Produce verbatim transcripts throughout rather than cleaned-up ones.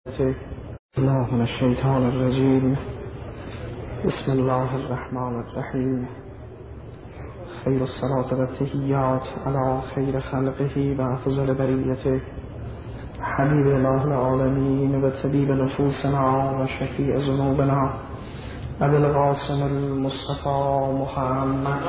الله من الشيطان الرجيم. بسم الله الرحمن الرحيم. خير الصلاة والتحيات على خير خلقه وأفضل بريته حبيب الله العالمين وطبيب نفوسنا وشفيع ذنوبنا أبي القاسم المصطفى محمد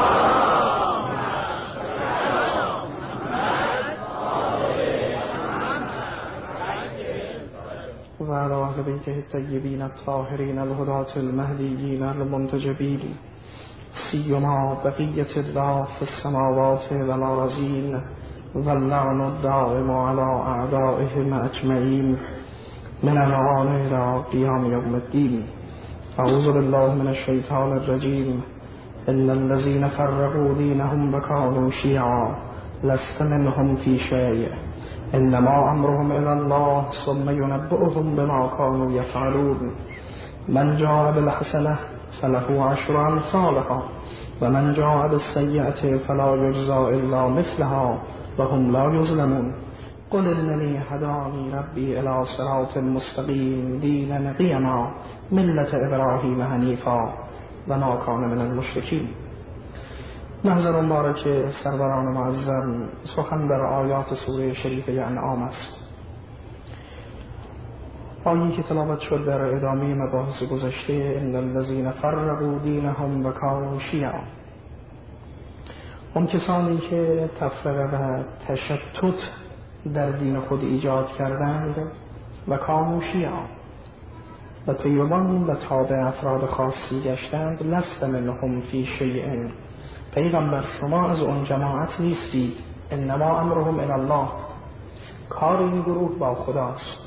وعلى أهل بيته الطيبين الطاهرين الهداة المهديين المنتجبين سيما بقية الله في السماوات والأرضين واللعن الدائم على أعدائهم أجمعين من الآن إلى قيام يوم الدين. أعوذ بالله من الشيطان الرجيم. إن الذين فرقوا دينهم وكانوا شيعا لست منهم في شيء إنما أمرهم إلى الله ثم ينبئهم بما كانوا يفعلون. من جاء بالحسنة فله عشر أمثالها ومن جاء بالسيئة فلا يجزى إلا مثلها وهم لا يظلمون. قل إنني هداني ربي إلى صراط مستقيم دينا قيما ملة إبراهيم حنيفا وما كان من المشركين. محضر مبارک سروران معظم، سخن در آیات سوره شریفه انعام است. آیه‌ای که تلاوت شد در ادامه مباحث گذشته ان الذین فرقوا دینهم و کانوا شیعا، اون کسانی که تفرقه و تشتت در دین خود ایجاد کردند و کانوا شیعا و پیروان و تابع افراد خاصی گشتند. لست منهم فی شیء، پیغمبر شما از اون جماعت نیستید. انما امرهم الی الله، کار این گروه با خداست.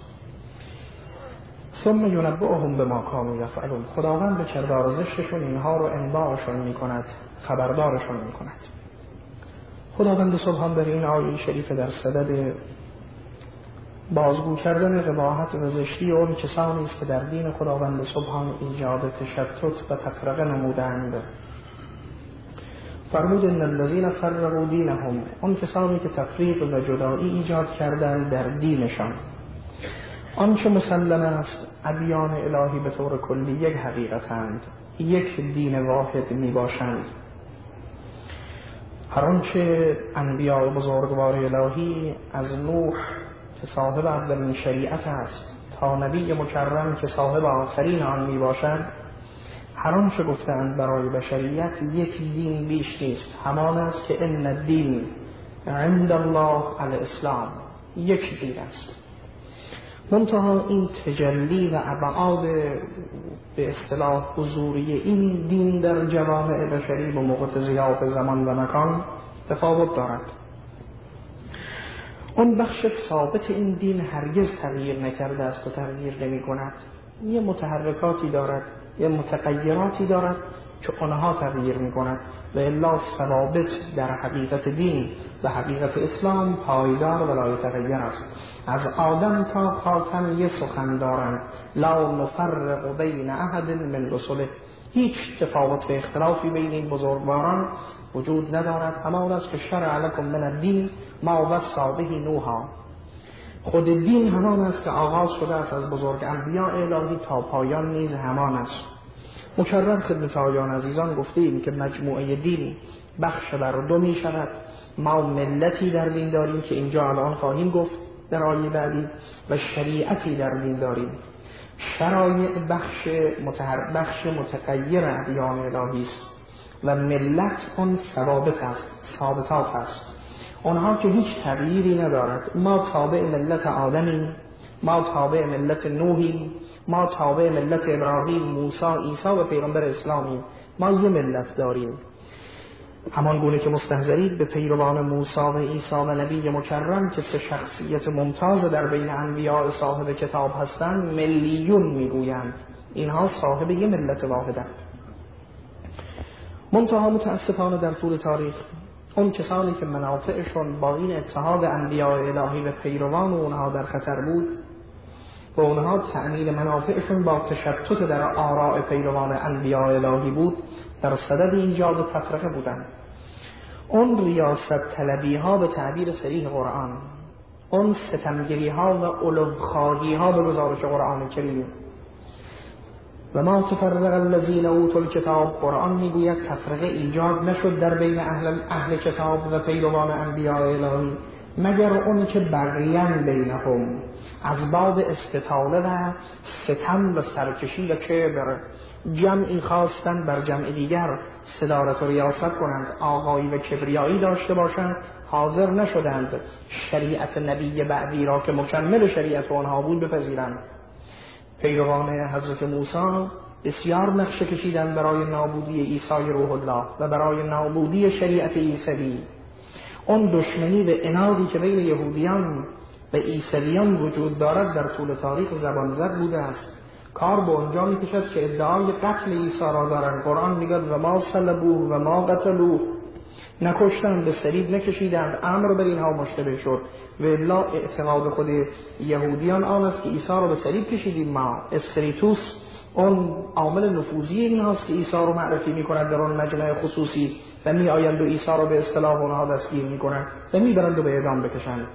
ثم ینبئهم بما کانوا یفعلون، خداوند به کردار زشتشون اینها رو انباءشون میکند، خبردارشون میکند. خداوند سبحان در این آیه شریف در صدد بازگو کردن قباحت و زشتی اون کسانی است که در دین خداوند سبحان ایجاد تشتت و تفرقه نمودند. فرمود ان الذین فرقوا دینهم، اون کسانی که تفریق و جدایی ایجاد کردند در دینشان. آنچه مسلم است ادیان الهی به طور کلی یک حقیقتند، یک دین واحد می باشند. هر آنچه انبیاء بزرگوار الهی از نوح که صاحب اولین شریعت است تا نبی مکرم که صاحب آخرین آن می باشند، هر آنچه گفتند برای بشریت یک دین بیش نیست، همان است که ان الدین عند الله الاسلام، یک دین است. منتها این تجلی و ابعاد به اصطلاح حضوری این دین در جوامع بشری با مقتضیات زمان و مکان تفاوت دارد. اون بخش ثابت این دین هرگز تغییر نکرده است و تغییر نمی کند. یه متحرکاتی دارد، یه متغیراتی دارد که آنها تغییر می کند و الا ثابت در حقیقت دین و حقیقت اسلام پایدار و لا یتغیر است. از آدم تا خاتم یه سخن دارند، لا نفرق بین احد من رسله، هیچ تفاوت و اختلافی بین این بزرگواران وجود ندارد. همان است که شرع لکم من الدین ما وصی به نوحا، خود دین همان است که آغاز شده است از بزرگ انبیاء الهی تا پایان نیز همان است. مکرر خدمت آیان عزیزان گفتیم که مجموعه دین بخش بر دو می شود. ما ملتی در دین داریم که اینجا الان خواهیم گفت در آیه بعدی و شریعتی در دین داریم. شرایع بخش متحر بخش متغیر ادیان الهی است و ملت اون ثابت است، ثابتات است. اونها که هیچ تغییری ندارد. ما تابع ملت آدمیم، ما تابع ملت نوحیم، ما تابع ملت ابراهیم، موسی، عیسی و پیغمبر اسلامیم. ما یه ملت داریم. همان گونه که مستحضرید به پیروان موسی و عیسی و نبی مکرم که سه شخصیت ممتاز در بین انبیاء صاحب کتاب هستند ملیون میگویند. اینها صاحب یه ملت واحدند. منتها متاسفانه در طول تاریخ اون کسانی که منافعشون با این اتحاد انبیاء الهی و پیروان اونها در خطر بود و اونها تأمین منافعشون با تشتت در آراء پیروان انبیاء الهی بود، در صدد ایجاد تفرقه بودند. اون ریاست طلبی ها به تعبیر صریح قرآن، اون ستمگری ها و علوخواهی ها به گزارش قرآن کریم. و ما تفرق الذین اوتوا الکتاب، قرآن میگوید تفرقه ایجاد نشد در بین اهل, اهل کتاب و پیروان انبیاء الهی مگر اون که بغیان بینهم، از باب استطاله و ستم و سرکشی و کبر، جمعی خواستند بر جمع دیگر صدارت و ریاست کنند، آقایی و کبریایی داشته باشند، حاضر نشدند شریعت نبی بعدی را که مکمل شریعت آنها بود بپذیرند. پیروان حضرت موسی بسیار نقشه کشیدند برای نابودی عیسی روح الله و برای نابودی شریعت عیسی. اون دشمنی و عنادی که بین یهودیان و عیسویان وجود دارد در طول تاریخ زبان زد بوده است. کار به اونجا میکشد که ادعای قتل عیسی را دارند. قرآن میگه و ما صلبوه و ما قتلوه، نکشتند، به صلیب نکشیدند. امر بر اینها مشتبه شد و الا اعتقاد خود یهودیان آن است که عیسی را به صلیب کشیدیم ما. اسکریتوس اون عامل نفوذی اینهاست که عیسی رو معرفی میکنند در اون مجمع خصوصی و می آیند و عیسی را به اصطلاح اونها دستگیر میکنند و میبرند و به اعدام بکشند.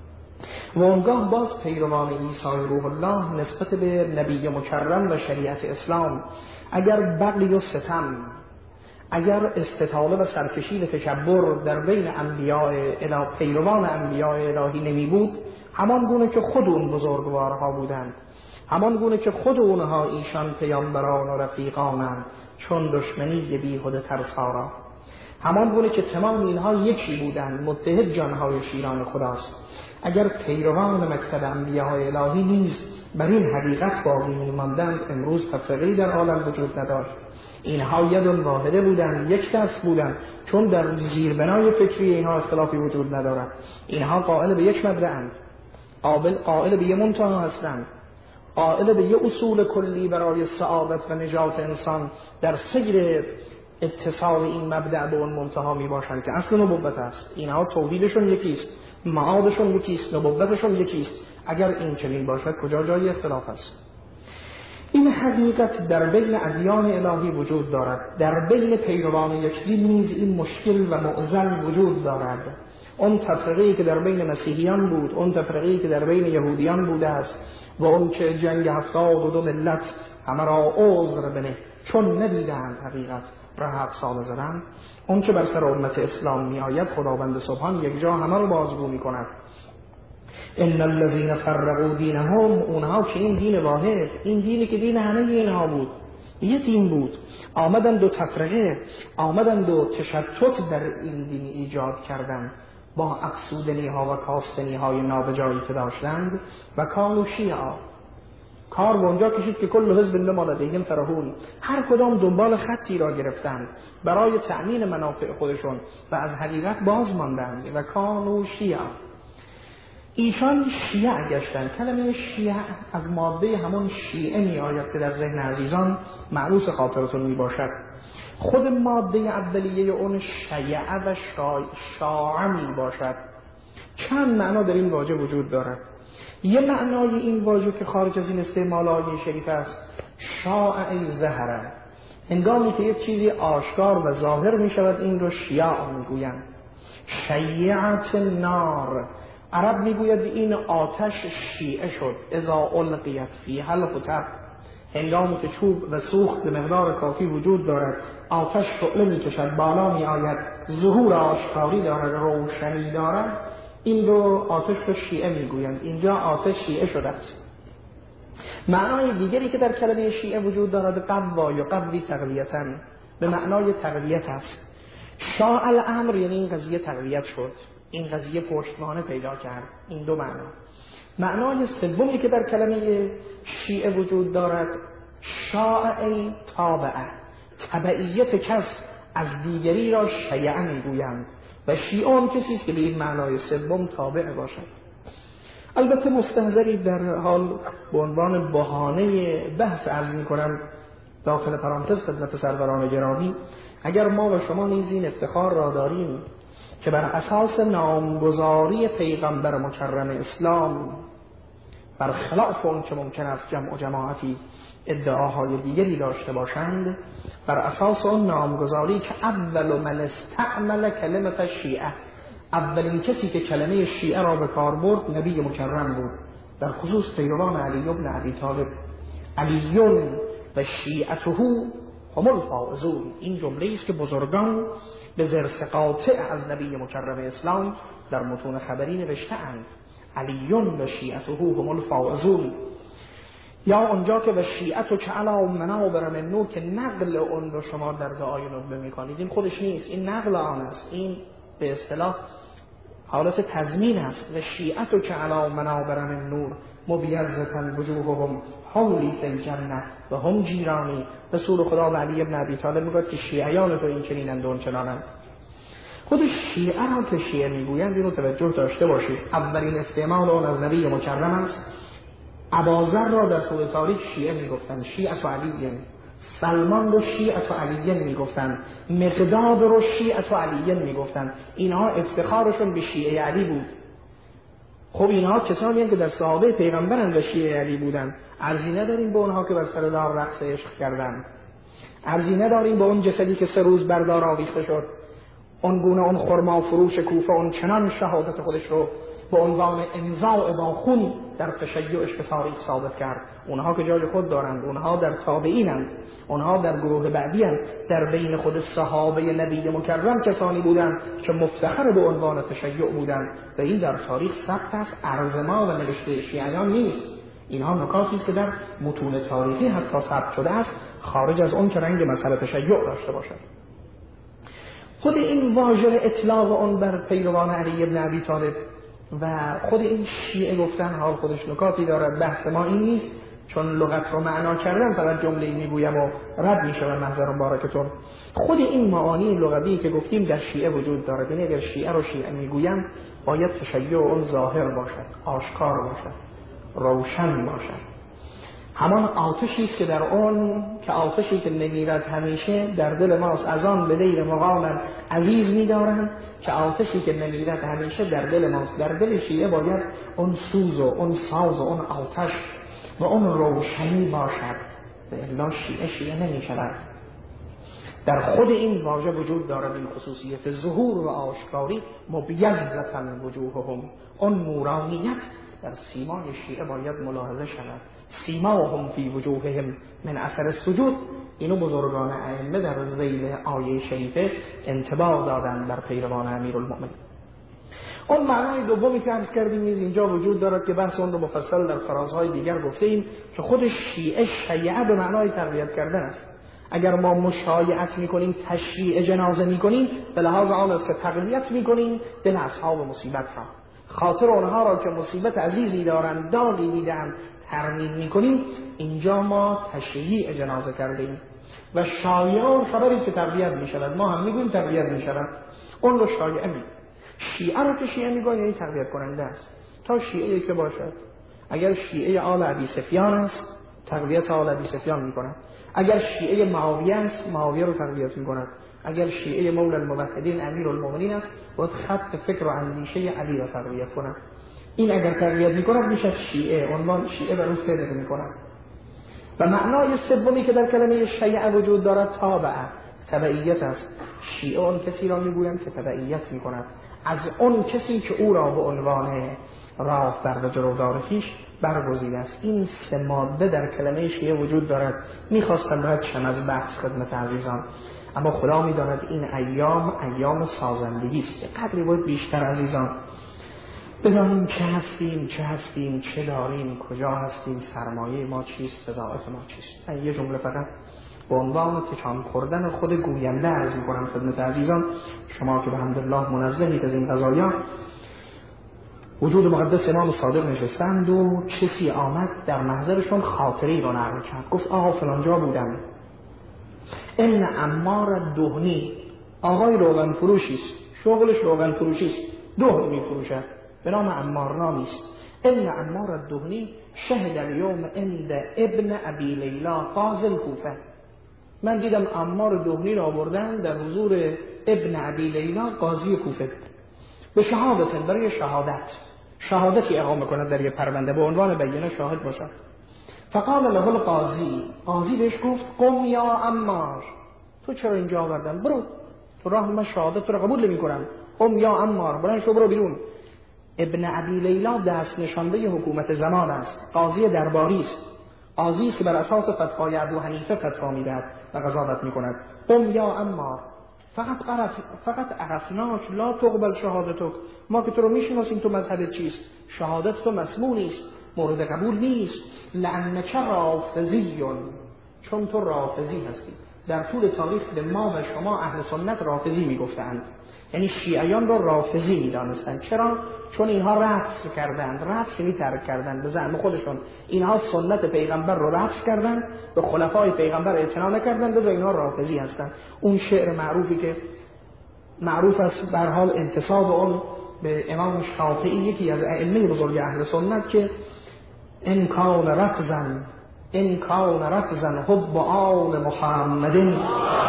و اونگاه باز پیروان عیسی روح الله نسبت به نبی مکرم و شریعت اسلام اگر بغی و ستم، اگر استطاله و سرکشی و تکبر در بین انبیاء اله، پیروان انبیاء الهی نمی بود، همان گونه که خود اون بزرگوارها بودند، همان گونه که خود اونها ایشان پیامبران و رفیقانند، چون دشمنی بیهوده ترسارا، همان گونه که تمام اینها یکی بودند، متحد جانهای شیران خداست. اگر پیروان مکتب انبیاء الهی نیز بر این حقیقت باقی می‌ماندند، امروز تفرقه‌ای در عالم وجود نداشت. اینها یدون واحده بودند، یک دست بودند، چون در زیربنای فکری اینها اختلافی وجود ندارد. اینها قائل به یک مبدأند، قابل قائل به یک منتها هستند، قائل به یک اصول کلی برای سعادت و نجات انسان در سیر اتصال این مبدأ به اون منتها می باشند که اصل نبوت است. اینها توحیدشون یکیست، معادشون یکیست، نبوتشون یکیست. اگر این چنین باشد کجا جای اختلاف است؟ این حقیقت در بین ادیان الهی وجود دارد. در بین پیروان یک دین نیز این مشکل و معضل وجود دارد. اون تفرقه‌ای که در بین مسیحیان بود، اون تفرقه‌ای که در بین یهودیان بوده است و اون که جنگ هفتاد و دو ملت همه را عذر بنه چون ندیدند حقیقت را هفت سال زدن، اون که بر سر امت اسلام می آید خداوند سبحان یک جا همه رو بازگو می کند. ان الذين فرقوا دینهم، اونها که این دین واحد، این دینی که دین همه اینها بود، یه دین بود، آمدند و تفرقه، آمدند و تشتت در این دین ایجاد کردند با افسودنی ها و کاستنی های نابجایی که داشتند و کانوا شیعا. کار به اونجا کشید که کل حزب بما لدیهم فرحون، هر کدام دنبال خطی را گرفتند برای تأمین منافع خودشون و از حقیقت باز ماندند و کانوا شیعا. ایشان شیعه گشتند. کلمه شیعه از ماده همون شیعه می آید که در ذهن عزیزان معروض خاطرتون می باشد. خود ماده اولیه اون شیعه و شاعه می باشد. چند معنا در این واژه وجود دارد. یه معنای این واژه که خارج از این استعمال آیه شریف است، شاعه ای زهره، هنگامی که یک چیزی آشکار و ظاهر می شود این رو شیعه می گویند. شیعت نار، عرب میگوید این آتش شیعه شد، اذا القیت فیها الحطب، هنگامی که چوب و سوخت به مقدار کافی وجود دارد، آتش شعله میکشد، بالا می آید، ظهور آشکاری دارد، روشنی دارد، این رو آتش رو شیعه میگویند. اینجا آتش شیعه شده است. معنای دیگری که در کلمه شیعه وجود دارد قوا یا قوی تقویتاً، به معنای تقویت است. شاء الامر یعنی این قضیه تقویت شد، این قضیه پشتوانه پیدا کرد. این دو معنا. معنای سومی که در کلمه شیعه وجود دارد شاعه تابعه، تبعیت کس از دیگری را شیعه میگویند و شیعه هم کسی است که به این معنای سوم تابع باشد. البته مستحضری در حال به عنوان بهانه بحث عرض می‌کنم داخل پرانتز خدمت سروران گرامی، اگر ما و شما نیز این افتخار را داریم که بر اساس نامگذاری پیغمبر مکرم اسلام برخلاف اون که ممکن است جمع و جماعتی ادعاهای دیگری داشته باشند، بر اساس اون نامگذاری که اول من استعمل کلمت شیعه، اولین کسی که کلمه شیعه را به کار برد نبی مکرم بود، در خصوص پیروان علی بن ابی طالب. علی و شیعته هم الفائزون، این جمله است که بزرگان به ذرس قاطع از نبی مکرم اسلام در متون خبری نوشته‌اند. علی و شیعته هم الفائزون. یا اونجا که و شیعت و که علا منابر من نور، که نقل اون رو شما در دعای ندبه میکنید، این خودش نیست، این نقل آن است، این به اصطلاح حالت تضمین است. و شیعت و که علا منابر من نور مبیزتن وجوههم حولی فی الجنه و هم جیرانی. رسول خدا و علی بن ابی طالب میگوید که شیعیان تو این چنینند و اون چنانند. خود شیعه را که شیعه میگویند اینو توجه داشته باشید، اولین استعمال اون از نبی مکرم است. اباذر را در طول تاریخ شیعه میگفتند، شیعه و علی. سلمان رو شیعه و علی میگفتند، مقداد رو شیعه و علی میگفتند. اینها افتخارشون به شیعه علی بود. خب اینها کسانی هستند که در صحابه پیغمبرند و شیعه علی بودند. ارزی نداریم به اونها که بر سر دار رقص عشق کردند، ارزی نداریم به اون جسدی که سه روز بردار آویخته شد، اون گونه اون خرما فروش کوفه اون چنان شهادت خودش رو به عنوان امضاء با خون در تشیعش به تاریخ ثابت کرد. اونها که جای خود دارند، اونها در تابعینند، اونها در گروه بعدی هستند. در بین خود صحابه نبی مکرم کسانی بودند که مفتخر به عنوان تشیع بودند و این در تاریخ ثبت است، عرض ما و نوشته شیعیان نیست. اینها نکاتی است که در متون تاریخی حتی ثبت شده است، خارج از اون که رنگ مسئله تشیع داشته باشد. خود این واژه اطلاق اون بر پیروان علی بن ابی طالب و خود این شیعه گفتن حال خودش نکاتی دارد. بحث ما این نیست، چون لغت رو معنا کردن فقط جمله میگویم و رد میشه به محضر مبارکتون. خود این معانی لغوی که گفتیم در شیعه وجود دارد. یعنی اگر شیعه رو شیعه میگویم باید تشیع اون ظاهر باشد، آشکار باشد، روشن باشد. همان آتشی است که در اون که آتشی که نمیرد همیشه در دل ماست، از آن به دیر مقامم عزیز می‌دارند که آتشی که نمیرد همیشه در دل ماست. در دل شیعه باید اون سوز و اون ساز و اون آتش و اون روشنی باشد، به الا شیعه شیعه نمی‌شود. در خود این واژه وجود دارد این خصوصیت ظهور و آشکاری. مبیضة وجوههم، اون نورانیت در سیمای شیعه باید ملاحظه شود. سیماهم فی وجوههم من اثر السجود. اینو بزرگان ائمه در ذیل آیه شریفه انطباق دادن بر پیروان امیرالمؤمنین. اون معنای دومی که عرض کردیم نیز اینجا وجود دارد که بحث اون رو مفصل در فرازهای دیگر گفته ایم که خود شیعه شیعه به معنای تقویت کردن است. اگر ما مشایعت میکنیم، تشییع جنازه میکنیم، به لحاظ آن است که تقویت میکنیم دل اصحاب مصیبت را، خاطر اونها را که مصیبت عزیزی دارند، داغی دیدند، ترمیم میکنیم. اینجا ما تشییع جنازه کردیم و شایعه خبری که تقویت میشود، ما هم میگویم تقویت میشود، اون رو شایعه میگویم. شیعه رو که شیعه میگویم یعنی تقویت کننده است. تا شیعه که باشد، اگر شیعه آل ابی سفیان است تقویت آل ابی سفیان میکند، اگر شیعه معاویه است معاویه رو تقویت میکند، اگر شیعه مولا الموحدین امیرالمؤمنین است باید خط فکر و اندیشه علی را تقویت کند. این اگر تقویت میکند میشه شیعه، عنوان شیعه بر اون صدق میکند. و معنای سومی که در کلمه شیعه وجود دارد تابعه، تبعیت است. شیعه اون کسی را میگویند که تبعیت میکند از اون کسی که او را به عنوان راه بر جلودار خویش برگزیده است. این سه ماده در کلمه شیعه وجود دارد. میخواستم رد شم از بحث خدمت عزیزان، اما خدا میداند این ایام ایام سازندگی است. قدری باید بیشتر عزیزان بدانیم چه هستیم، چه هستیم، چه داریم، کجا هستیم، سرمایه ما چیست، وظایف ما چیست. من یه جمله فقط به عنوان تکان خوردن خود گوینده عرض می‌کنم خدمت عزیزان، شما که به حمدالله منزهید از این قضایا. وجود مقدس امام صادق نشستند و کسی آمد در محضرشون خاطری رو نقل کرد. گفت آقا فلانجا بودم، ان عمار دهنی، آقای روغن فروشی است، شغلش روغن فروشی است، دهن می‌فروشد، به نام عمار نامی است. ان عمار الدهنی شهد اليوم عند ابن ابی لیلا قاضی الکوفه. من دیدم عمار دهنی را آوردن در حضور ابن ابی لیلا قاضی کوفه به شهادت، برای شهادت شهادتی اقامه کند در یک پرونده به عنوان بینه شاهد باشد. فقال له القاضی، قاضی بهش گفت قم یا عمار، تو چرا اینجا آوردن؟ برو، تو راه من شهادت تو را قبول نمی‌کنم. قم یا عمار، بلند شو برو بیرون. ابن ابی لیلا دست نشانده حکومت زمان است، قاضی درباری است، قاضی است که بر اساس فتوای ابو حنیفه فتوا میدهد و قضاوت میکند. قم یا عمار، فقط عرف فقط عرفناک لا تقبل شهادتک، ما که تو رو میشناسیم تو مذهبت چیست، شهادت تو مسموع نیست، مورد قبول نیست. لانک رافضی، چون تو رافضی هستی. در طول تاریخ به ما و شما اهل سنت رافضی میگفتند، یعنی شیعیان رو رافضی میدانستند. چرا؟ چون اینها رقص کردند، رقص یعنی ترک کردند به زعم خودشون، اینها سنت پیغمبر رو رقص کردند، به خلفای پیغمبر اعتنا نکردند، لذا اینها رافضی هستند. اون شعر معروفی که معروف است به هر حال انتساب اون به امام شافعی، یکی از ائمه بزرگ اهل سنت، که ان کان رقصا ان کان رقصا حب آل محمد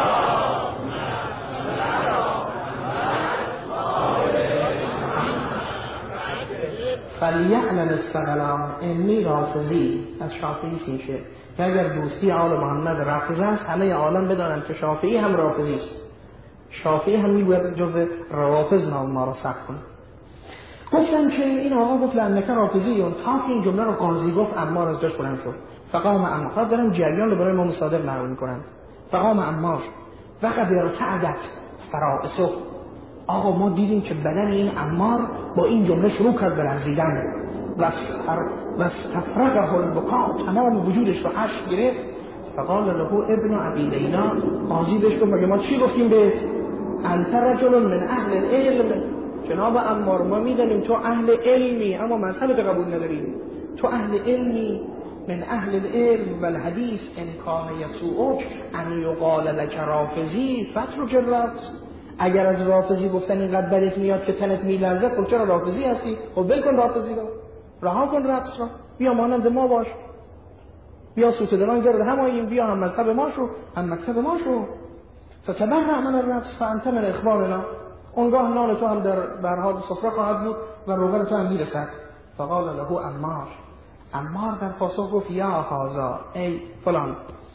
فلیعلم الثقلان انی رافضی. از شافعی سیشه که اگر دوستی آل محمد رافض است، همه عالم بدانند که شافعی هم رافضی است. شافعی هم میگوید جز روافض نام ما را ثبت کنه. گفتن که این آقا گفت لعنک رافضی، اون تا که این جمله رو قاضی گفت عمار از جاش بلند شد. فقام عمار، دارن جریان رو برای امام صادق نقل میکنند. فقام عمار وقد ارتعدت فرائصه، آقا ما دیدیم که بدن این عمار با این جمله شروع کرد به لرزیدن و استفرغه البکا، تمام وجودش رو اشک گرفت. فقال له ابن ابی لیلا، قاضی بهش گفت مگه ما چی گفتیم به انت رجل من اهل العلم، جناب عمار ما میدونیم تو اهل علمی اما مذهب قبول نداریم، تو اهل علمی من اهل العلم و الحدیث، ان کان یسوعک ان یقال لک رافضی فترک الرقص. اگر از رافضی گفتن اینقدر بدت میاد که تنت میلرزه، خب چرا رافضی هستی؟ خب ول کن رافضی رو، رها کن رقص رو، بیا مانند ما باش، بیا سوت دلان گرد هماییم، بیا هم مذهب ما شو هم مکتب ما شو. فتبرع من الرقص فانت من اخواننا، اونگاه نان تو هم در برحال سفره خواهد بود و روغن تو هم میرسد. فقال له عمار، عمار در پاسخ گفت یا هذا، ای فلان،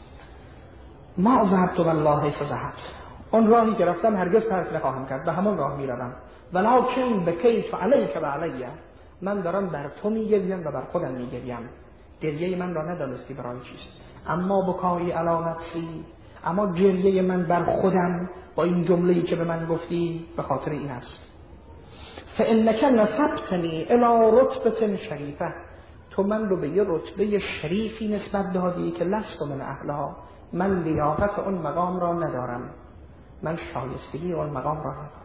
ما ذهبت والله حیث ذهبت، اون راهی که رفتم هرگز ترک نخواهم کرد، به همون راه میروم. ولکن بکیت علیک و علیه، من دارم بر تو میگریم و بر خودم میگریم، گریه من را ندانستی برای چیست. اما بکایی علی نفسی، اما گریه من بر خودم با این جمله‌ای که به من گفتی به خاطر این است. فانک نسبتنی الی رتبه شریفه، تو من رو به یه رتبه شریفی نسبت دادی که لست من اهلها، من لیاقت اون مقام را ندارم، من شایستگی اون مقام را ندارم.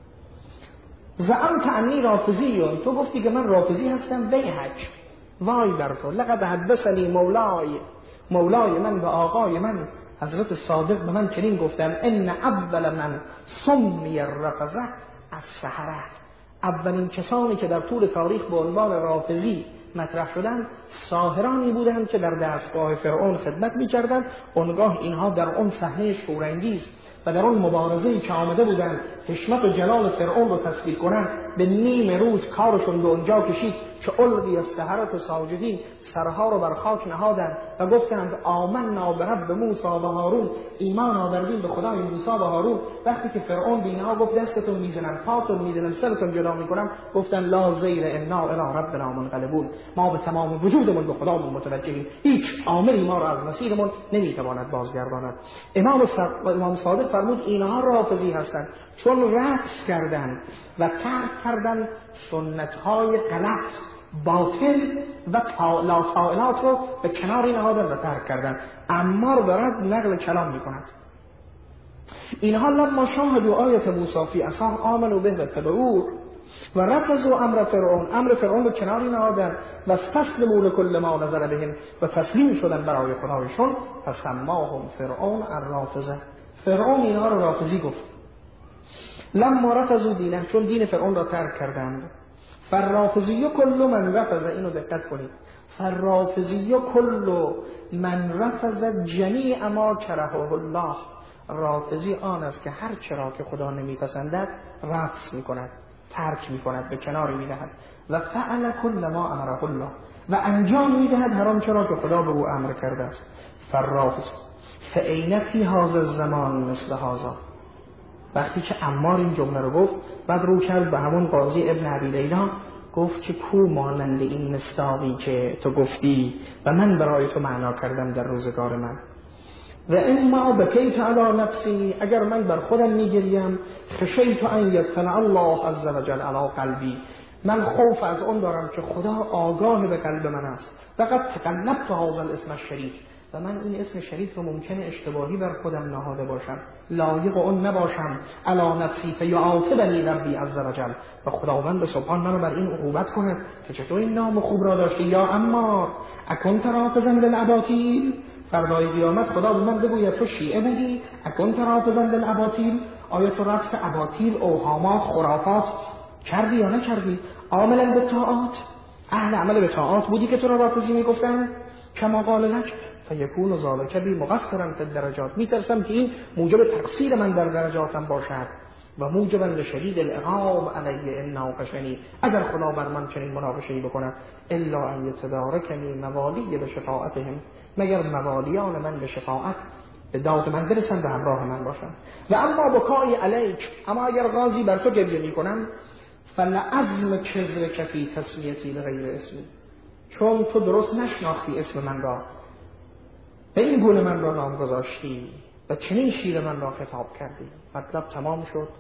زعمت انی رافضی، تو گفتی که من رافضی هستم، بیحک، وای بر تو. لقد حدثنی مولای، مولای من و آقای من حضرت صادق به من چنین گفتن، ان اول من سمی الرفضه السحره، اولین کسانی که در طول تاریخ به عنوان رافضی مطرح شدند ساحرانی بودند که در دستگاه فرعون خدمت می‌کردند. اونگاه اینها در اون صحنه شورانگیز و در اون مبارزه‌ای که آمده بودند حشمت و جلال فرعون رو تصویر کنند، به نیم روز کارشون به اونجا کشید که القی السحرة ساجدین، سرها رو بر خاک نهادند و گفتند آمنا برب موسی و هارون، ایمان آوردیم به خدای موسی و هارون. وقتی که فرعون به اینها گفت دستتون میزنم، پاتون میزنم، سرتون جدا میکنم، گفتن لا زیر انا الی ربنا منقلبون، ما به تمام وجودمون به خدامون متوجهیم، هیچ عاملی ما را از مسیرمون نمیتواند بازگرداند. امام امام صادق فرمود اینها رافضی هستند چون رقص کردند و ترک کردند سنت‌های غلط، باطل و لاتائلات رو به کناری نهادن و ترک کردن. عمار دارد نقل کلام میکند. اینها لما شاهدوا آیت موسی فی عصاه آمنوا به و تبعوه و رفضوا امر فرعون، امر فرعون رو کناری نهادن و استسلموا لکل ما نزل بهم و تسلیم شدن برای خدایشون. فسماهم فرعون الرافضه، فرعون اینها رو رافضی گفت. لما رفضوا دینه، چون دین فرعون را ترک کردند. فرافضی کل من رفض، اینو دقت کنید، فرافضی کل من رفض جمیع ما کرهه الله، رافضی آن است که هر چرا که خدا نمیپسندد رفض میکند، ترک میکند، به کنار میدهد. و فعل کل ما امره الله، و انجام میدهد هر آن چرا که خدا به او امر کرده است. فرافض فاین فی هذا الزمان مثل هذا، وقتی که عمار این جمله رو گفت بعد رو کرد به همون قاضی ابن ابی لیلا، گفت که کو مانند این مصداقی که تو گفتی و من برای تو معنا کردم در روزگار من. و اما بکیت علی نفسی، اگر من بر خودم میگریم، خشیت ان یطلع الله عز وجل علی قلبی، من خوف از اون دارم که خدا آگاه به قلب من است. فقط تقلبت هذا الاسم الشریف، و من این اسم شریف رو ممکنه اشتباهی بر خودم نهاده باشم، لایق اون نباشم. علی نفسی فیعاتبنی ربی عز وجل، و خداوند سبحان منو بر این عقوبت کنه که چطور این نام خوب را داشتی یا عمار اکنت رافضا للاباطیل. فردای قیامت خدا به من بگوید تو شیعه بودی، اکنت رافضا للاباطیل، آیا تو رقص اباطیل، اوهامات، خرافات کردی یا نکردی؟ عاملا به طاعات، اهل عمل به طاعات بودی که تو را رافضی میگفتن؟ کما قال لک فیکون ذلک بی مقصرا فی الدرجات، میترسم که این موجب تقصیر من در درجاتم باشد و موجبا لشدید العقاب علی ان ناقشنی، اگر خدا بر من چنین مناقشه‌ای بکند، الا ان یتدارکنی موالی بشفاعتهم، مگر موالیان من به شفاعت به داد من برسند و همراه من باشند. و اما بکای علیک، اما اگر غازی بر تو گریه میکنم، فلعظم کذرک فی تسمیتی لغیر اسمی، چون تو درست نشناختی اسم من را، به این گونه من را نام گذاشتی و چنین شیر من را خطاب کردی. مطلب تمام شد.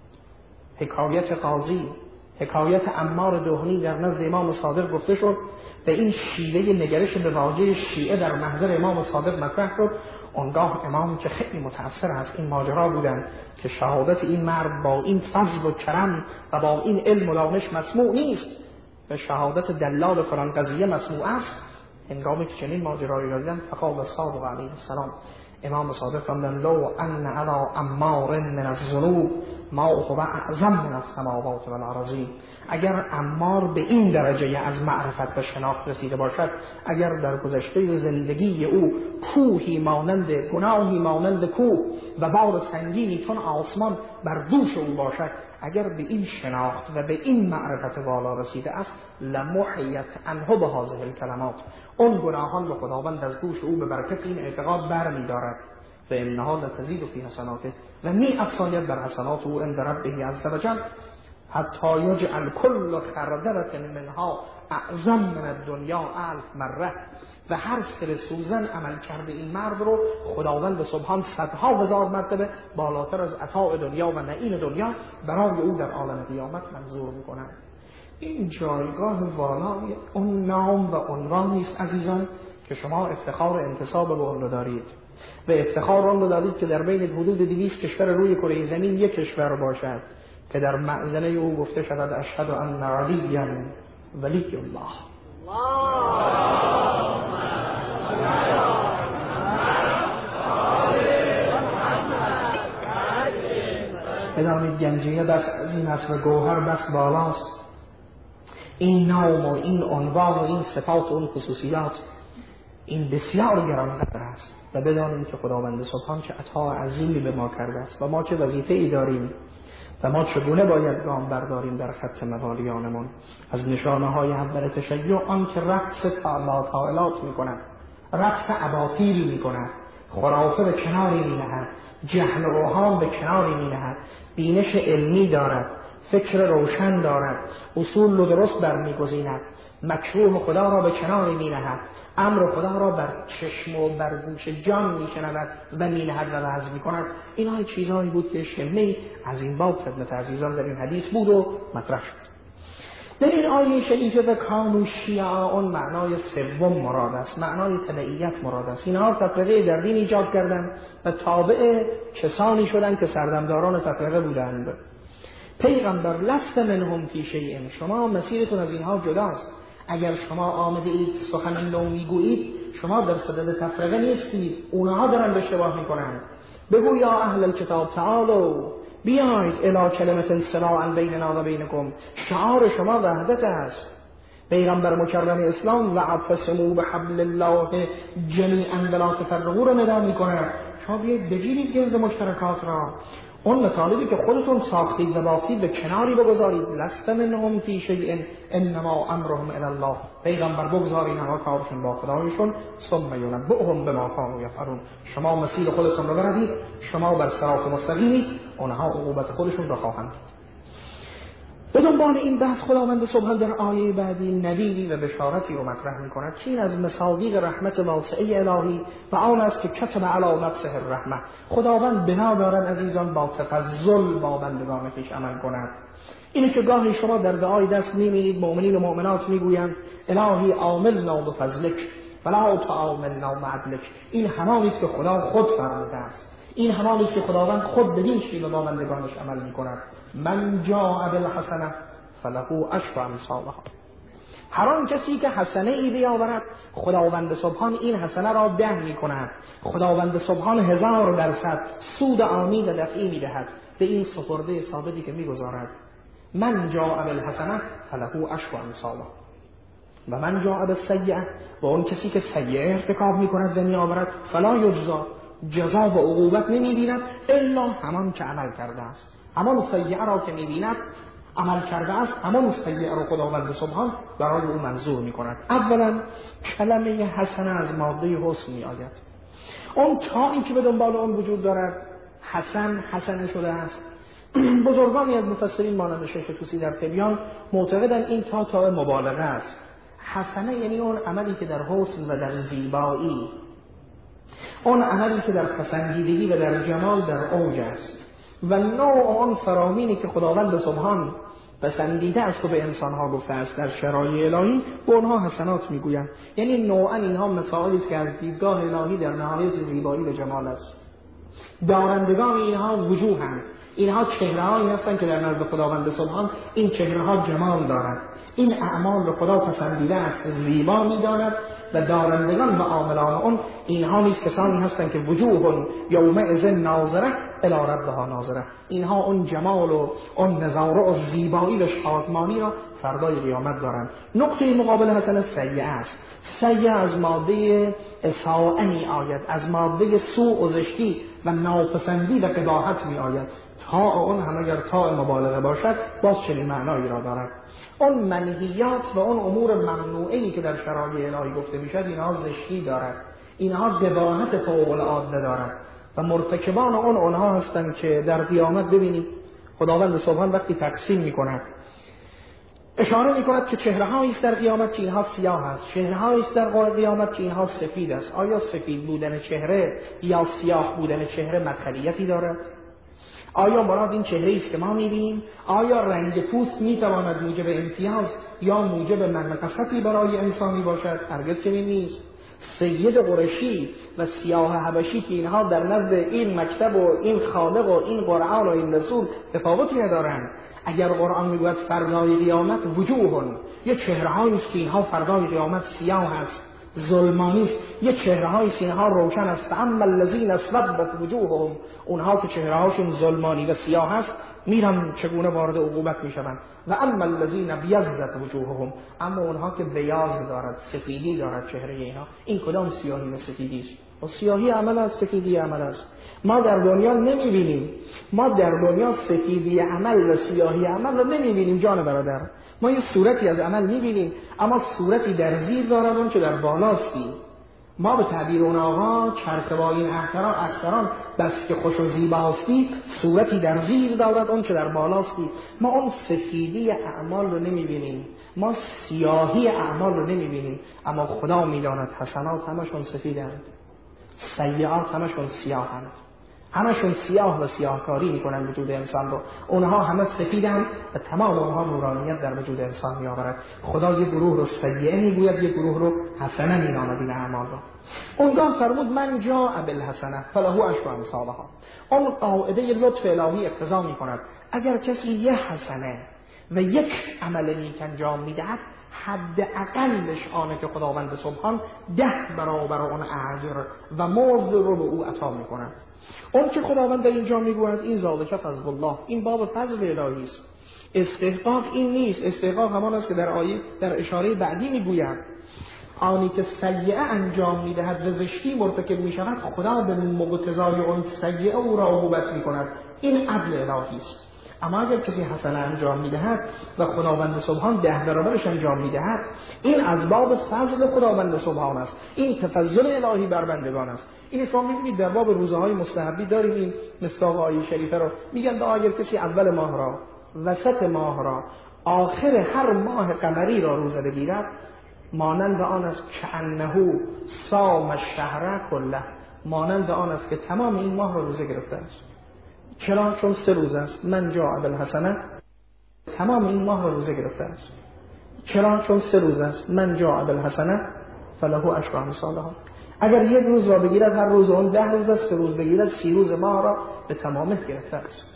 حکایت قاضی، حکایت عمار دهنی در نزد امام صادق گفته شد، به این شیوه نگرش به واژه شیعه در محضر امام صادق مطرح شد. اونگاه امام که خیلی متأثر از این ماجرا بودن که شهادت این مرد با این فضل و کرم و با این علم و دانش مسموع نیست و شهادت دلال فلان قضیه مسموع است، هنگامی که چنین ماجرایی را دیدن، فقال الصادق علیه السلام، امام صادق فرمودند لو ان علی عمار من الذنوب ما هو اعظم من السماوات والارضین، اگر عمار به این درجه از معرفت و شناخت رسیده باشد، اگر در گذشته زندگی او کوهی مانند گناهی مانند کوه و بار سنگینی چون آسمان بر دوش او باشد، اگر به این شناخت و به این معرفت والا رسیده است، لمحیت عنه به هذه الکلمات، اون گناهان به خداوند از گوش او به برکت این اعتقاد برمی دارد و انها لتزید فی حسناته، و می افزاید بر حسنات او عند ربه عز وجل، حتی یجعل کل خردلة منها اعظم من الدنیا الف مره، و هر سر سوزن عمل کرده این مرد رو خداوند سبحان صدها هزار مرتبه بالاتر از عطاء دنیا و نعیم دنیا برای او در عالم قیامت منظور میکنند. این جایگاه والای اون نام و عنوانی است عزیزان که شما افتخار انتساب به اون رو دارید و افتخار اون رو دارید که در بین حدود دویست کشور روی کره زمین یک کشور باشد که در معزنه او گفته شود اشهد ان علیا ولی الله. بدانید گنجینه بس از این است و گوهر بس بالاست. این نام و این عنوان و این صفات و این خصوصیات این بسیار گرانقدر است و بدانید که خداوند سبحان چه عطا عظیمی به ما کرده است و ما چه وظیفه‌ای داریم و ما چگونه باید گام برداریم در خط موالیانمون. از نشانه‌های اول تشیع آن که رقص طائلات می‌کند، رقص اباطیل می‌کند، خرافه به کناری می‌نهد، جهل و اوهام به کناری می‌نهد، بینش علمی دارد، فکر روشن دارد، اصول و درست برمی‌گزیند، مکروه خدا را به کناری می‌نهد، امر خدا را بر چشم و بر گوش جان می‌شنود و می‌نهد و وعظ می‌کند. اینا چیزهایی بود که شمه از این باب خدمت عزیزان در این حدیث بود و مطرح شد. در این آیه شریفه و کانوا شیعا اون معنای سوم مراد است، معنای تبعیت مراد است. اینها تفرقه در دین ایجاد کردند و تابع کسانی شدند که سردمداران تفرقه بودند. پیغمبر لست منهم فی شیء، شما مسیرتون از اینها جداست. اگر شما آمده اید سخن نو میگویید، شما در صدد تفرقه نیستید، اونها دارن به اشتباه میکنن. بگو یا اهل الکتاب تعالوا، بیایید الی کلمة سواء بیننا و بینکم، شعار شما وحدت است. پیغمبر مکرم اسلام و اعتصموا بحبل الله جمیعا ولا تفرقوا رو ندا میکنه. شما بیایید بگیرید گرد مشترکات را. اون مطالبی که خودتون ساختید و بافتید به کناری بگذارید. لست منهم فی شیء انما امرهم الی الله. پیغمبر بگذارید اینها کارشون با خدایشون، ثم ینبئهم بما کانوا یفعلون. شما مسیر خودتون رو بروید، شما بر صراط مستقیمید، اونها عقوبت خودشون رو خواهند. به دنبال این بحث خداوند سبحان در آیه بعدی نویدی و بشارتی رو مطرح می‌کند. چین از مصادیق رحمت واسعه الهی و آن است که کتب علی نفسه الرحمه. خداوند بنا دارد عزیزان با تفضل با بندگان خویش عمل کند. اینه که گاهی شما در دعای دست می‌بینید مؤمنین و مؤمنات میگویند الهی عاملنا بفضلک ولا تعاملنا بعدلک. این همانی است که خدا خود فرموده است، این همانی است که خداوند خود بدین شیوه با بندگانش عمل می‌کند. من جاء بالحسنه فله عشر امثالها. هر آن کسی که حسنه ای بیاورد خداوند سبحان این حسنه را ده می‌کند. خداوند سبحان هزار درصد سود عامی و دفعی می‌دهد به این سپرده ثابتی که می‌گذارد. من جاء بالحسنه فله عشر امثالها و من جاء بالسیئه، و اون کسی که سیئه ارتکاب می‌کند و می‌آورد فلا یجزا، جزا و عقوبت نمی‌بیند الا همان که عمل کرده است. همان سیئه را که می‌بیند عمل کرده است، همان سیئه را خداوند سبحان برای او منظور می‌کند. اولا کلمه حسنه از ماده حسن می‌آید. اون تایی که به دنبال اون وجود دارد حسن حسنه شده است. بزرگانی از مفسرین مانند شیخ طوسی در تبیان معتقدند این تا تا مبالغه است. حسنه یعنی اون عملی که در حسن و در زیبایی، اون عملی که در پسندیدگی و در جمال در اوج است و نوع آن فرامینی که خداوند سبحان پسندیده است و به انسانها گفته است در شرایع الهی، به اونها حسنات میگویند. یعنی نوعا اینها مثالی است که از دیدگاه الهی در نهایت زیبایی و جمال است. دارندگان اینها وجوهند، اینها چهره‌هایی هستند که در نزد خداوند سبحان این چهره‌ها جمال دارند. این اعمال رو خدا پسندیده است، زیبا می‌داند و دارندگان و عاملان اون اینها نیز کسانی هستند که وجوه یومئذ ناظره الی ربها ناظره. اینها اون جمال و اون نظاره و زیبایی و شادمانی را فردای قیامت دارند. نقطه مقابل حسن سیئه است. سیئه از ماده اساءه می آید، از ماده سوء و زشتی و ناپسندی و قباحت می آید. تا اون هم اگر تا مبالغه باشد باز چنین معنایی را دارد. اون منهیات و اون امور ممنوعه‌ای که در شرایع الهی گفته میشد اینها زشتی دارد، اینها قباحت فوق العاده دارد و مرتکبان اون اونها هستند که در قیامت ببینید خداوند سبحان وقتی تقسیم میکند اشاره میکند که چهره‌هایی است در قیامت که اینها سیاه است، چهره‌هایی است در قیامت که اینها سفید است. آیا سفید بودن چهره یا سیاه بودن چهره مدخلیتی دارد؟ آیا مراد این چهره است که ما می‌بینیم؟ آیا رنگ پوست می‌تواند موجب امتیاز یا موجب منقصتی برای انسانی باشد؟ هرگز چنین نیست. سید قریشی و سیاه حبشی که اینها در نزد این مکتب و این خالق و این قرآن و این رسول تفاوتی ندارند. اگر قرآن میگوید فردای قیامت وجوه، یه چهره‌هایی است که اینها فردای قیامت سیاه است، ظلمانی است، یه چهره‌های اینها روشن است. اما الذین اسودت وجوههم، اونها که چهره‌هاشون ظلمانی و سیاه است میرن چگونه وارد عقوبت میشوند. و اما الذین بیضت وجوههم، اما اونها که بیاض دارد، سفیدی دارد چهره اینها، این کدام سیاهی و سفیدی است؟ و سیاهی عمل است، سفیدی عمل است. ما در دنیا نمیبینیم، ما در دنیا سفیدی عمل و سیاهی عمل رو نمیبینیم جان برادر. ما یه صورتی از عمل میبینیم اما صورتی در زیر دارد اون که در بالاستی. ما به تعبیر اون آقا چرخ با این اختران اختران بس که خوش و زیباستی، صورتی در زیر دارد اون که در بالاستی. ما اون سفیدی اعمال رو نمیبینیم، ما سیاهی اعمال رو نمیبینیم، اما خدا میداند حسنات همشون سفیدند، سیئات همشون سیاهند، همشون سیاه و سیاهکاری میکنن وجود انسان رو. اونها همه سفیدند و تمام اونها نورانیت در وجود انسان میآورد. خدا یک گروه رو سیئه میگوید، یک گروه رو حسنه مینامد این اعمال رو. اونجا فرمود من جاء بالحسنه فله عشر امثالها. اون قاعده لطف الهی اقتضا میکند اگر کسی یه حسنه و یک عمل نیک انجام میدهد حد اقلش آنه که خداوند سبحان ده برابر اون اجر و مزد رو به او عطا میکند. اون که خداوند در اینجا میگوید این ذالک فضل الله، این باب فضل الهی است. استحقاق این نیست، استحقاق همان است که در آیه در اشاره بعدی میگوید آنی که سیئه انجام میدهد و زشتی مرتکب میشود خدا به مقتضای اون سیئه او را عقوبت میکند. این عدل الهی است. اما اگر کسی حسنه انجام میدهد و خداوند سبحان ده برابرش انجام میدهد، این از باب فضل خداوند سبحان است، این تفضل الهی بر بندگان است. این شما میبینید در باب روزهای مستحبی داریم این مصداق آیه شریفه رو میگن اگر کسی اول ماه را، وسط ماه را، آخر هر ماه قمری را روزه بگیرد، مانند آن است که انه صام الشهر کله، مانند آن است که تمام این ماه را روزه گرفته است. چرا؟ چون سه روز است. من جاء بالحسنه، تمام این ماه را روزه گرفته است. چرا؟ چون سه روز است. من جاء بالحسنه فله عشر امثالها. اگر یک روز را بگیرد، هر روز اون ده روز است، سه روز بگیرد، سی روز ماه را به تمامه گرفته است.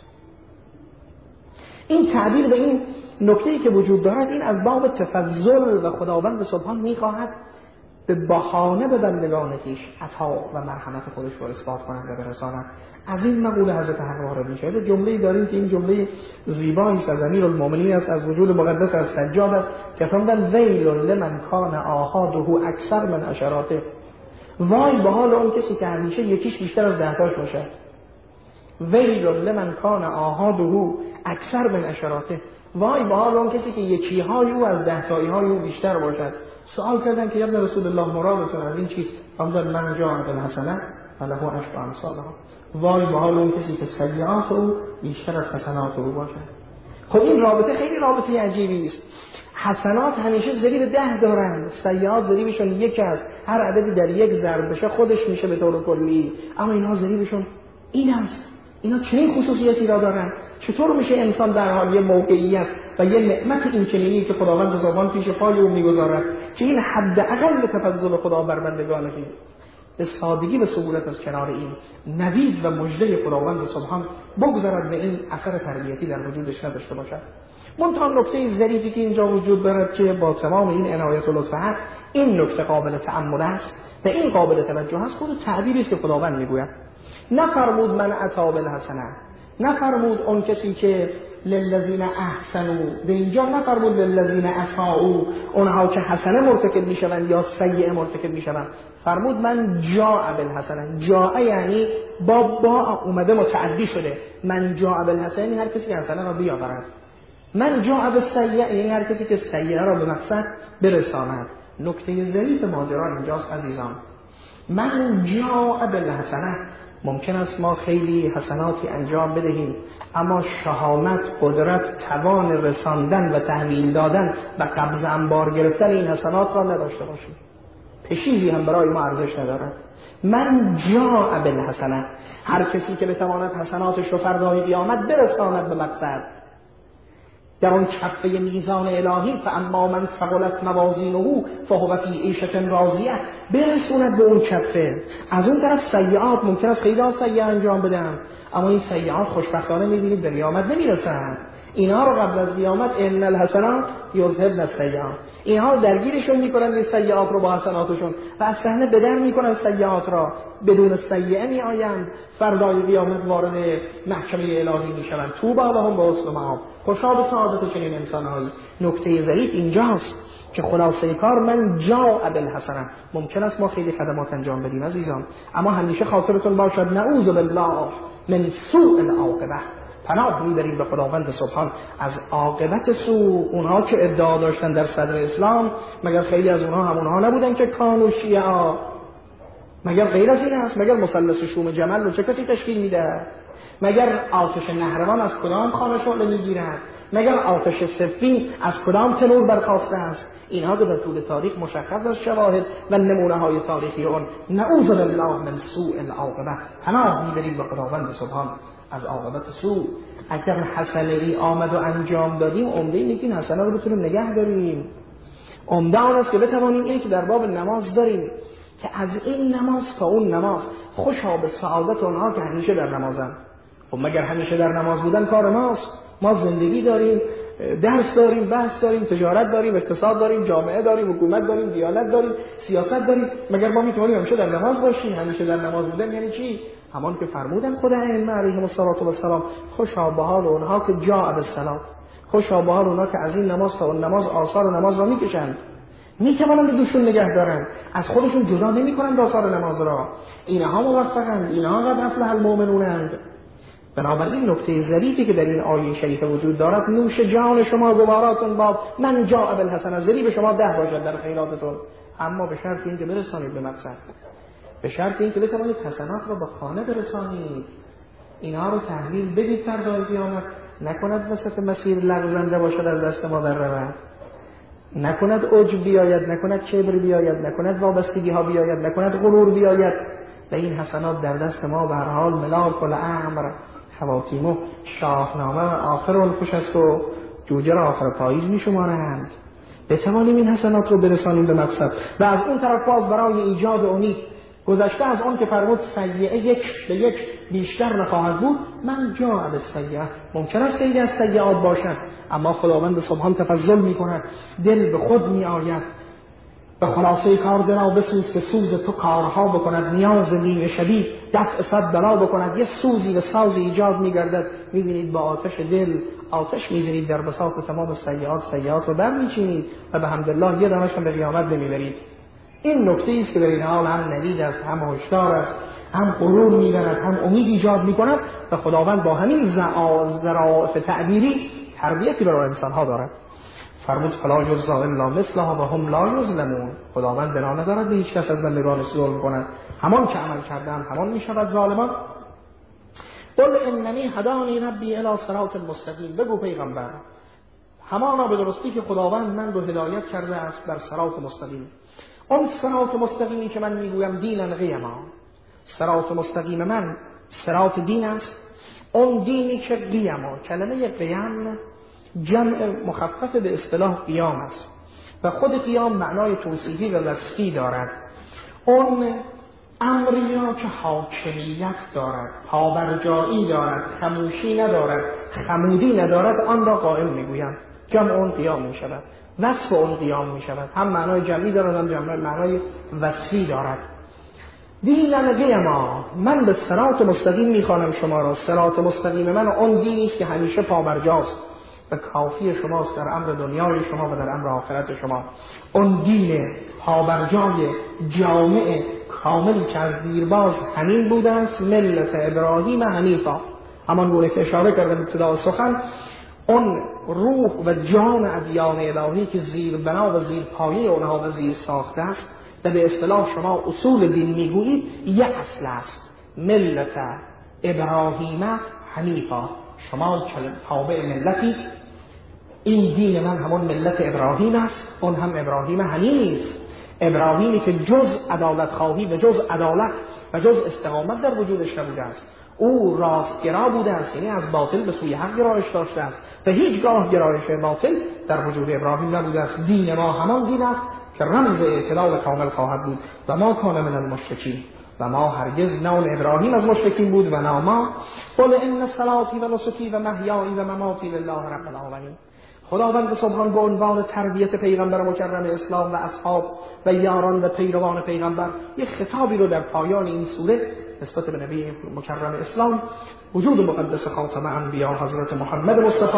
این تعبیر به این نکته‌ای که وجود دارد، این از باب تفضل و خداوند سبحان می‌خواهد به بهانه به بندگان خویش عطا و مرحمت خودش رو اثبات کند و برساند. از این مقوله حضرت حق وارد میشه. جمله‌ای داریم که این جمله زیبایی از امیرالمومنین است، از وجود مقدس از سجاد است که فرمودن ویل لمن کان آحاده اکثر من عشراته. وای به حال اون کسی که همیشه یکیش بیشتر از ده تاش باشه. ویل لمن کان آحاده اکثر من عشراته. وای به حال اون کسی که یکی های او از ده تایی های او بیشتر باشد. سوال کردن که یا رسول الله مرادتون از این چیست؟ فرمودن من جاء بالحسنه فله عشر امثالها. وای به حال اون کسی که سیئات او بیشتر از حسنات او باشد. خب این رابطه خیلی رابطه عجیبی است. حسنات همیشه ضریب ده دارند، سیئات ضریبشون یک است. هر عددی در یک ضرب بشه خودش میشه به طور کلی، اما اینها ضریبشون این است. اینا چنین خصوصیتی را دارن. چطور میشه انسان در حال یه موقعیت و یه نعمت این چنینی که خداوند سبحان پیش پای او میگذارد که این حد اقل تفضل خدا بر بندگان خویش به سادگی و سهولت از کنار این نوید و مژده خداوند سبحان بگذارد به این اثر تربیتی در وجودش نداشته باشد. منتها نکته ظریفی که اینجا وجود دارد که با تمام این عنایت و لطف این نکته قابل تأمل است و این قابل توجه است. خود تعبیری است که خداوند میگوید. نفرمود من عطا بالحسنه، نفرمود اون کسی که للذین احسنوا، به اینجا نفرمود للذین اساءوا، اونها که حسنه مرتکب میشوند یا سیئه مرتکب میشوند. فرمود من جاء بالحسنه. جاء یعنی با با اومده متعدی شده. من جاء بالحسنه یعنی هر کسی که حسنه را بیاورد. من جاء بالسیئه یعنی هر کسی که سیئه را به مقصد برساند. نکته ظریف ماجرا اینجاست عزیزان. من جاء بالحسنه، ممکن است ما خیلی حسناتی انجام بدهیم اما شهامت، قدرت، توان رساندن و تحویل دادن و قبض انبار گرفتن این حسنات را نداشته باشیم. پشیزی هم برای ما ارزش ندارد. من جاء بالحسنه، هر کسی که بتواند حسناتش رو فردای قیامت برساند به مقصد، در اون کفه میزان الهی، فاما من ثقلت موازینه فهو فی عیشة راضیه، برسوند به اون کفه. از اون طرف سیئات، ممکن است خیلی سیئه انجام بدن اما این سیئات خوشبختانه میبینید به قیامت نمیرسند. اینها رو قبل از قیامت ان الحسنات یذهبن السیئات، اینها درگیرشون میکنن این سیئات رو با حسناتشون و از صحنه بدر میکنن سیئات را، بدون سیئه میآیند، فردای قیامت وارد محکمه الهی میشوند. طوبی لهم بحسن مآب، خوشا به سعادت چنین انسانهایی. نکته ظریف اینجاست که خلاصه کار من جاء بالحسنه. ممکن است ما خیلی خدمات انجام بدیم عزیزان، اما همیشه خاطرتون باشد نعوذ بالله من سوء العاقبه، پناه میبریم به خداوند سبحان از عاقبت سوء. اونها که ادعا داشتن در صدر اسلام، مگر خیلی از اونها همونها نبودن که کانو شیعا؟ مگر غیر از این است؟ مگر مثلث شوم جمل رو چه کسی تشکیل میده؟ مگر آتش نهروان از کدام خانه شعله میگیرد؟ مگر آتش سفین از کدام تنور برخاسته است؟ اینها در طول تاریخ مشخص از شواهد و نمونه های تاریخی اون. نعوذ بالله من سوء العاقبه، پناه میبریم به خداوند سبحان از عاقبت سوء. اگر حسنه ای آمد و انجام دادیم، عمده اینه که این حسنه رو بتونیم نگه داریم. عمده آن است که بتوانیم این که در باب نماز داریم که از این نماز تا اون نماز خوشا به سعادت اونها که همیشه در نمازن. خب مگر همیشه در نماز بودن کار ماست؟ ما زندگی داریم، درس داریم، بحث داریم، تجارت داریم، اقتصاد داریم، جامعه داریم، حکومت داریم، دیانت داریم، سیاست داریم. مگر ما میتونیم همیشه در نماز باشیم؟ همیشه در نماز بودن یعنی چی؟ همان که فرمودن خدا ائمه علیهم السلام، خوشا به حال اونها که جاء بالصلاة، خوشا به حال اونها که از این نماز تا اون نماز آثار نماز را میکشند. میتوانند دوشون نگه دارن، از خودشون جدا نمیکنن آثار نماز را. اینها موفقند، اینها قد افلح المؤمنونند. بنابراین نکته ظریفی که در این آیه شریفه وجود دارد، نوش جان شما گواراتون باد، من جاء بالحسنه، ضریب شما ده باشد در خیراتتون، اما به شرط اینکه برسانید به مقصد، به شرط اینکه بتوانید حسنات را به خانه برسانید. اینها رو تحویل بدید در روز قیامت، نکند وسط مسیر لغزنده باشد از دست ما در رود، نکند عجب بیاید، نکند کبر بیاید، نکند وابستگی ها بیاید، نکند غرور بیاید. و این حسنات در دست ما به هر حال ملاک الامر خواتیمو شاهنامه آخر اون خوش است و جوجه را آخر پاییز می شمارند. بتوانیم این حسنات رو برسانیم به مقصد. و از اون طرف باز برای ایجاد امید، گذشته از اون که فرمود سیئه یک به یک بیشتر نخواهد بود، من جاء بالسیئه، ممکن است سیئه از سیئات باشد، اما خداوند سبحان تفضل می کند، دل به خود می آید، به خلاصه کار دلا بسوز که سوز تو کارها بکند، نیاز نیمه شبی دفع صد بلا بکند. یه سوزی و سازی ایجاد می گردد، می بینید با آتش دل آتش می بینید در بساط تمام سیئات سیئات رو بر می چینید و به حمدالله یه دانش هم به قیامت نمی برید. این نکته است که در این حال هم نوید است، هم هشدار است، هم غرور می‌برد، هم امید ایجاد می‌کند و خداوند با همین ظرافت تعبیری تربیتی برای انسان‌ها دارد. فرمود فلا یجزی الا مثلها و هم لا یظلمون. خداوند بنا ندارد به هیچ کس از بندگان ظلم کند، همان که عمل کردند همان می‌شود ظالمان. قل اننی هدانی ربی الی صراط مستقیم، بگو پیغمبر همانا به درستی که خداوند من رو هدایت کرده است بر صراط مستقیم. اون صراط مستقیمی که من میگویم دینن قیما، صراط مستقیم من صراط دین است. اون دینی که قیما، کلمه قیام جمع مخفف به اصطلاح قیام است و خود قیام معنای توصیفی و وصفی دارد. اون امری را که حاکمیت دارد، پابرجایی دارد، خموشی ندارد، خمودی ندارد، آن را قائم میگویم. جمع اون قیام می شود، وصف اون قیام می شود، هم معنای جمعی دارد هم جمع معنای وصفی دارد. دینن قیما، من به صراط مستقیم می خوانم شما را. صراط مستقیم من اون دینی است که همیشه پابرجاست و کافی شماست در امر دنیای شما و در امر آخرت شما. اون دین پابرجای جامع کاملی که از دیرباز همین بوده است، ملت ابراهیم حنیفا، همان گونه که اشاره کردم ابتدا سخن، اون روح و جان ادیان الهی که زیر بنا و زیر پایه اونها و زیر ساخته است و به اصطلاح شما اصول دین میگویید، یک اصل است، ملت ابراهیم حنیفا. شما تابع ملتی، این دین من همون ملت ابراهیم است، اون هم ابراهیم حنیف، ابراهیمی که جز عدالت خواهی و جز عدالت و جز استقامت در وجودش نبوده است. او راستگرا بوده است، یعنی از باطل به سوی حق گرایش داشته است و هیچگاه گرایش باطل در وجود ابراهیم نبوده است. دین ما همان دین است که رمز اعتدال کامل خواهد بود و ما کان من المشرکین، و ما هرگز نه اون ابراهیم از مشرکین بود و نه ما. قل ان صلاتی و نسکی و محیایی و مماتی لله رب العالمین. خداوند سبحان به عنوان تربیت پیغمبر مکرم اسلام و اصحاب و یاران و پیروان پیغمبر یک خطابی رو در پایان این سوره نسبت به نبی مکرم اسلام، وجود مقدس خاتم انبیا حضرت محمد مصطفی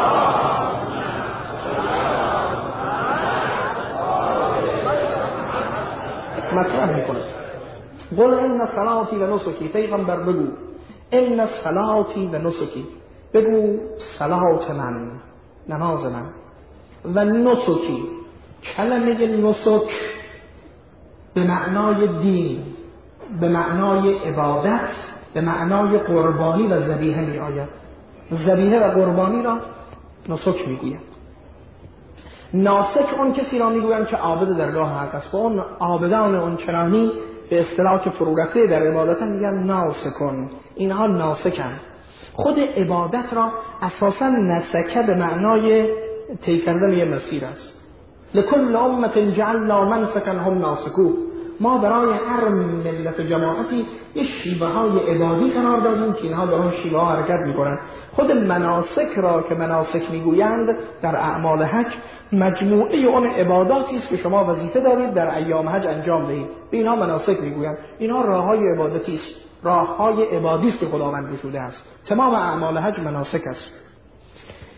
مطرح میکنه. قل ان صلاتی و نسکی، پیغمبر بگو ان صلاتی و نسکی، بگو صلات من، نماز من، و نسکی، کلمه نسک به معنای دین، به معنای عبادت، به معنای قربانی و ذبیحه می آید. ذبیحه و قربانی را نسک می گوید. ناسک اون کسی را می گوید که عابد درگاه حق است. و اون عابدان اون چنانی به اصطلاح که فرورفته در عبادت میگن ناسکن، اینها ناسکن. خود عبادت را اساسا نسکه به معنای طی کردن یه مسیر است. لکل امت جعلنا منسکا هم ناسکوه. ما برای هر ملت جماعتی یه شیوه های عبادی قرار دادیم که اینها در اون شیوه ها حرکت میکنند. خود مناسک را که مناسک میگویند در اعمال حج، مجموعه اون عباداتی است که شما وظیفه دارید در ایام حج انجام دهید، به اینها مناسک میگویند. اینها راه های عبادتی است، راه های عبادی است که خداوند گشوده است. تمام اعمال حج مناسک است.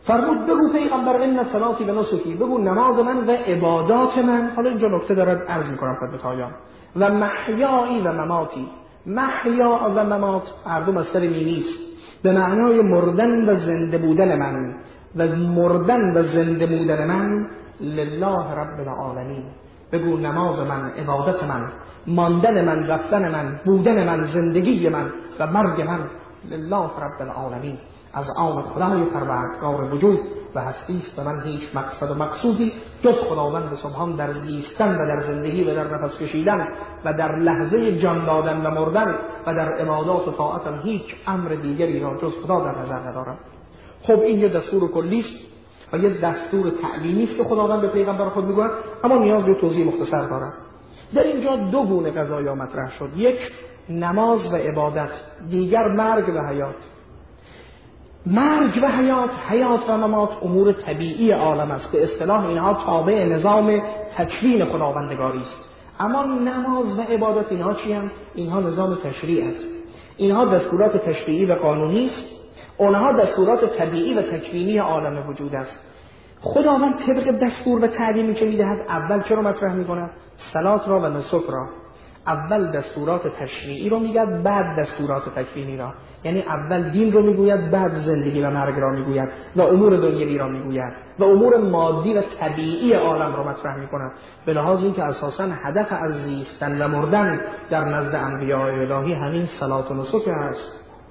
فرمود بگو پیغمبر ان صلاتی و نسکی، بگو نماز من و عبادات من. حالا اینجا نکته دارد عرض میکنم خدمت آیان. و محیایی و مماتی، محیا و ممات هر دو مصدر مینی است به معنای مردن و زنده بودن من، و مردن و زنده بودن من لله رب العالمین. بگو نماز من، عبادت من، ماندن من، رفتن من، بودن من، زندگی من و مرگ من لله رب العالمین، از آن خدای پروردگار وجود و هستی است و من هیچ مقصد و مقصودی جز خداوند سبحان در زیستن و در زندگی و در نفس کشیدن و در لحظه جان دادن و مردن و در عبادات و طاعتم هیچ امر دیگری را جز خدا در نظر ندارم. خب این یه دستور کلی است و یه دستور تعلیمی است که خداوند به پیغمبر خود میگوید، اما نیاز به توضیح مختصر دارد. در اینجا دو گونه قضایا مطرح شد، یک نماز و عبادت، دیگر مرگ و حیات. مرگ و حیات، حیات و ممات امور طبیعی عالم است، به اصطلاح اینها تابع نظام تکوین خداوندگاری است. اما نماز و عبادت اینها چی هم؟ اینها نظام تشریع است، اینها دستورات تشریعی و قانونی است، اونها دستورات طبیعی و تکوینی عالم وجود است. خداوند طبق دستور و تعلیمی که میدهد اول چرا مطرح میکند؟ صلات را و نسک را. اول دستورات تشریعی رو میگه، بعد دستورات تکوینی را. یعنی اول دین رو میگوید، بعد زندگی و مرگ را میگوید و امور دنیوی را میگوید و امور مادی و طبیعی عالم را مطرح میکند، به لحاظ اینکه اساساً هدف از زیستن و مردن در نزد انبیاء الهی همین صلات و نسک است.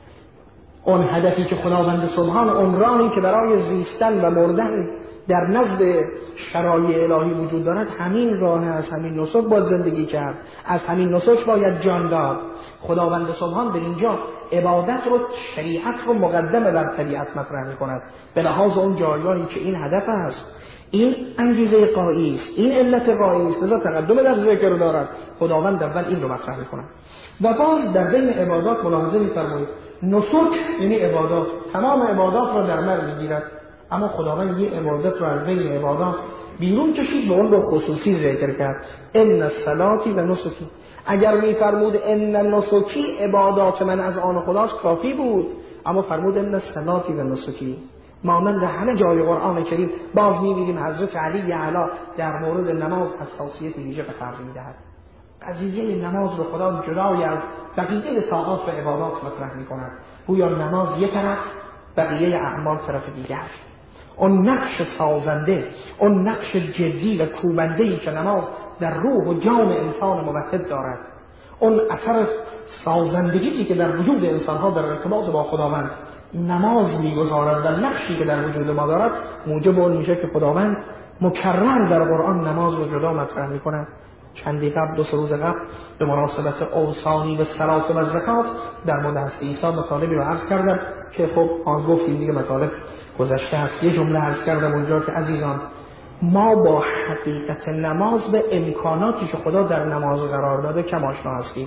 اون هدفی که خداوند سبحان، اون راهی که برای زیستن و مردن در نزد شرایع الهی وجود دارد، همین راه، از همین نسک باید زندگی کرد، از همین نسک باید جان داد. خداوند سبحان در اینجا عبادت رو، شریعت رو مقدم بر طبیعت مطرح می‌کند، به لحاظ اون جایگاهی که این هدف است، این انگیزه قایی است، این علت قایی است، لذا تقدم در ذکر دارد. خداوند اول این رو مطرح می‌کند. و باز در بین عبادات ملاحظه می‌فرمایید نسک یعنی عبادات، تمام عبادات را در بر می‌گیرد، اما خداوند یه عبادت رو از بین عبادات بیرون کشید، به اون رو خصوصی ذکر کرد، ان الصلاتی و نسکی. اگر می‌فرمود ان النسکی، عبادات من از آن خداست، کافی بود، اما فرمود ان الصلاتی و نسکی. مانند همه جای قرآن کریم باز می‌بینیم حضرت علی اعلی در مورد نماز حساسیت ویژه به خرج می‌دهد. قضیه نماز رو خدا جدای از بقیه ساعات و عبادات مطرح می‌کند، گویا نماز یک طرف، بقیه اعمال طرف دیگر. اون نقش سازنده، اون نقش جدی و کوبنده‌ای که نماز در روح و جان انسان موحد دارد، اون اثر سازندگی که در وجود انسان‌ها در ارتباط با خداوند نماز می‌گذارد و نقشی که در وجود ما دارد، موجب اون میشه که خداوند مکرر در قرآن نماز رو جدا مطرح می‌کند. چندی قبل، دو سه روز قبل، به مناسبت اوصانی و صلات و زکات در مورد حضرت عیسی مطالبی رو عرض کردم که خب آن گفتیم دیگه، مطالب گذشته است. یه جمله عرض کردم اونجا که عزیزان، ما با حقیقت نماز به امکاناتی که خدا در نماز قرار داده کم آشنا هستیم.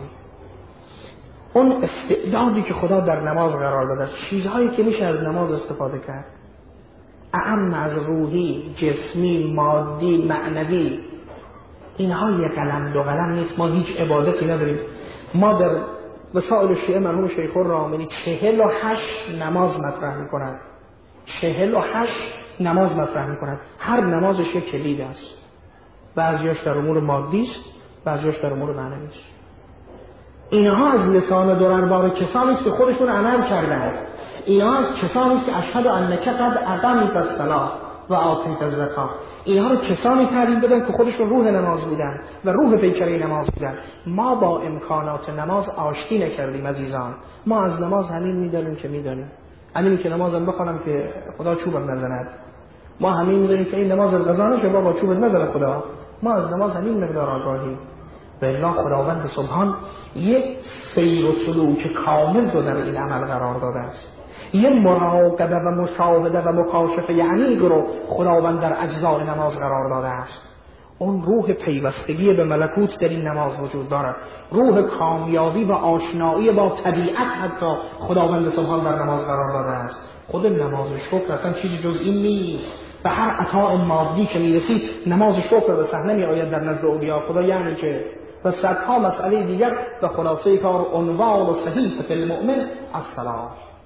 اون استعدادی که خدا در نماز قرار داده است، چیزهایی که میشه از نماز استفاده کرد، اعم از روحی، جسمی، مادی، معنوی، اینها یک قلم دو قلم نیست. ما هیچ عبادتی نداریم. ما در وسائل شیعه مرحوم شیخ الراملی چهل و هشت نماز مطرح میکنند، چهل و هشت نماز مطرح میکنند. هر نمازش یک کلید است، بعضیش در امور مادی است، بعضیش در امور معنوی است. اینها از لسان دربار کسانی است که خودشون عمل کردند. اینها از کسانی است که اشهد انک قد اقمت الصلاة و آتیت الزکات. اینها رو کسانی تعلیم دادن که خودشون روح نماز بودن و روح پیکره نماز بودن. ما با امکانات نماز آشتی نکردیم عزیزان. ما از نماز همین میدانیم که میدانیم، همین که نمازم بخوانم که خدا چوبم نزند. ما همین میدانیم که این نماز الغزانه که بابا چوبت نزند خدا. ما از نماز همین مقدار آگاهیم. بالله خداوند سبحان یک سیر و سلوک کامل رو در این عمل قرار داده است. یه مراقبه و مشاهده و مکاشفه یعنی رو خداوند در اجزای نماز قرار داده است. اون روح پیوستگی به ملکوت در این نماز وجود دارد، روح کامیابی و آشنایی با طبیعت حتی خداوند سبحان در نماز قرار داده است. خود نماز شکر اصلا چیزی جز این نیست. به هر عطاء مادی که میرسید نماز شکر به صحنه می آید در نزد اولیاء خدا، یعنی که و صدها مسئله دیگر و خلاصه کار عنوان و صحیفه المؤمن الصلاة.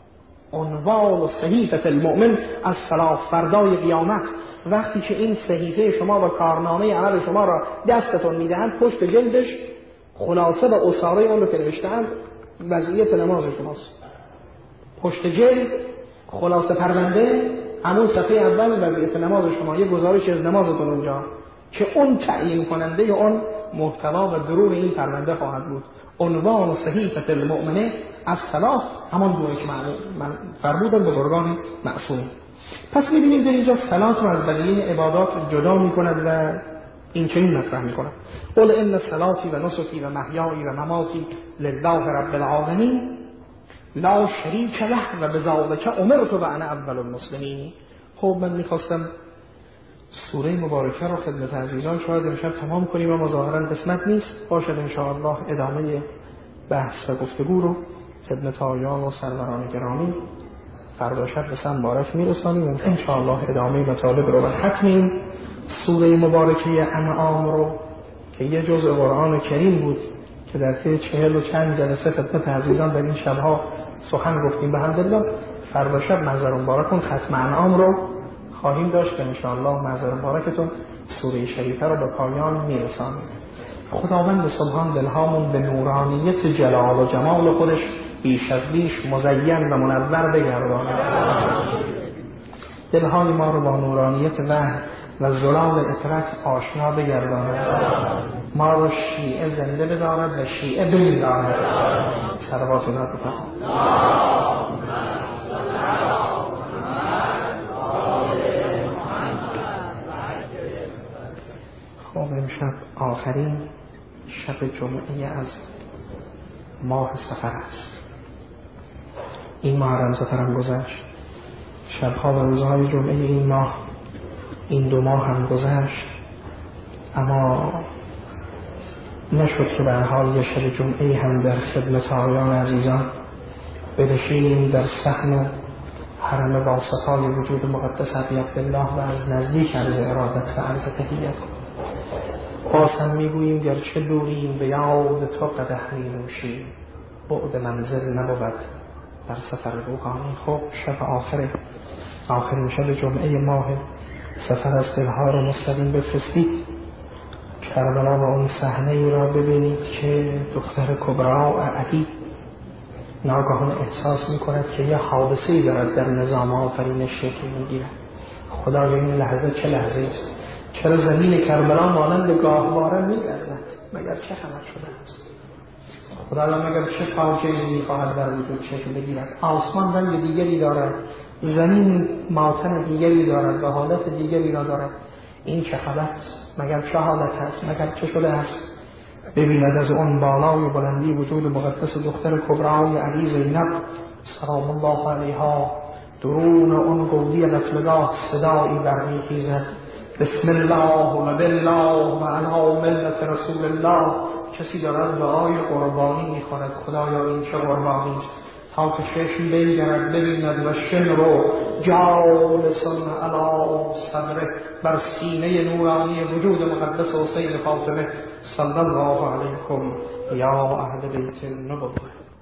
عنوان و صحیفه المؤمن از صلاح فردای قیامت، وقتی که این صحیفه شما و کارنامه عمل شما را دستتون میدهند، پشت جلدش خلاصه و اساره اون رو که نوشته‌اند وضعیت نماز شماست. پشت جلد خلاصه پرونده همون صفحه اول وضعیت نماز شما، یه گزارش از نمازتون اونجا که اون تعیین کننده یا اون محتوا و درون این پرونده خواهد بود. عنوان صحیفه المؤمنه از صلاح، همان دوره که من فرمودم بزرگان معصوم. پس می‌بینیم در اینجا صلات رو از بقیه عبادات جدا می‌کند و این چنین مطرح می‌کند: قل ان صلاتی و نسکی و محیایی و مماتی لله رب العالمین لا شریک له و بذلک امرت و انا اول المسلمین. خب من می‌خواستم سوره مبارکه رو خدمت عزیزان شاید امشب تمام کنیم و ظاهراً قسمت نیست، باشد ان شاء الله ادامه بحث و گفتگو رو خدمت آیان و سروران گرامی فردا شب به سن مبارک میرسانیم و ان شاء الله ادامه مطالب رو و ختمیم سوره مبارکه انعام رو که یه جزء قرآن کریم بود که در طی چهل و چند جلسه خدمت عزیزان در این شبها سخن گفتیم. به حمدالله فردا شب محضر مبارکتون ختم انعام رو خواهیم داشت که ان شاء الله محضر مبارکتون سوره شریفه رو به پایان میرسانیم. خداوند سبحان دلهامون به نورانیت جلال و جمال خودش بیش از بیش مزین و منور بگرداند. دلهای ما رو با نورانیت وحی و زلال اطرت آشنا بگرداند. ما رو شیعه زنده بدارد و شیعه بمیراند. صلوات الله بفرمایید. خب امشب آخرین شب جمعه از ماه سفر است. این ماه رمضان هم گذشت، شبها و روزهای جمعه این ماه، این دو ماه هم گذشت، اما نشد که به هر حال یک شب جمعه هم در خدمت آیان عزیزان بنشینیم در صحن حرم واسطای وجود مقدس ابی عبدالله و از نزدیک عرض ارادت و عرض تحیت باز هم میگوییم گرچه دوریم به یاد تو قدح می نوشیم، بعد منزل نبود در سفر روحانی. خب شب آخر آخرین شب جمعه ماه سفر از دلها رو مستقیم بفرستید کربلا و اون صحنه ای را ببینید که دختر کبرا علی ناگهان احساس میکند که یه حادثه‌ای دارد در نظام آفرینش شکل میگیرد. خدایا این لحظه چه لحظه است؟ چرا زمین کربلا مانند گاهواره می‌لرزد؟ مگر چه خبر شده است؟ خدایا مگر چه فاجعه‌ای می‌خواهد در وجود شکل بگیرد؟ آسمان رنگ دیگری دارد، زمین ماتم دیگری دارد و حالت دیگری را دارد. این چه خبر است؟ مگر چه حالت است؟ مگر چه شده است؟ ببیند از اون بالای بلندی وجود مقدس دختر کبرای علی زینب سلام الله علیها درون اون گودی قتلگاه صدایی برمیخیزد: بسم الله و بالله و علی ملت رسول الله. کسی دارد دعای قربانی میخواند. خدایا این چه قربانی است؟ تا که چشم بنگرد ببیند و شمر جالسون علی صدره بر سینه نورانی وجود مقدس حسین فاطمه صلی الله علیکم یا اهل بیت النبوة.